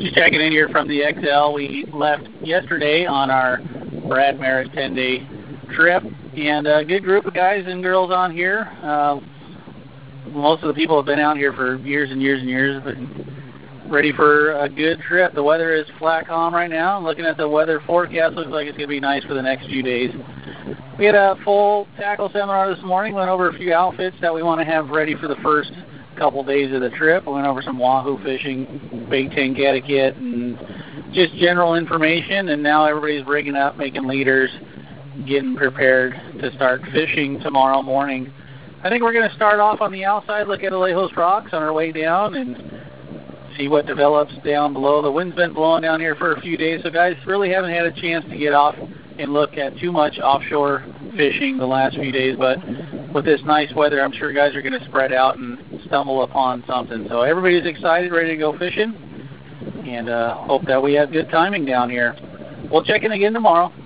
Just checking in here from the XL. We left yesterday on our Brad Merritt 10-day trip, and a good group of guys and girls on here. Most of the people have been out here for years and years and years, but ready for a good trip. The weather is flat calm right now. Looking at the weather forecast, looks like it's going to be nice for the next few days. We had a full tackle seminar this morning. Went over a few outfits that we want to have ready for the first couple days of the trip. We went over some wahoo fishing, bait tank etiquette, and just general information. And now everybody's rigging up, making leaders, getting prepared to start fishing tomorrow morning. I think we're going to start off on the outside, look at Alejos Rocks on our way down, and see what develops down below. The wind's been blowing down here for a few days, so guys really haven't had a chance to get off and look at too much offshore fishing the last few days, but with this nice weather, I'm sure guys are going to spread out and stumble upon something. So everybody's excited, ready to go fishing, and hope that we have good timing down here. We'll check in again tomorrow.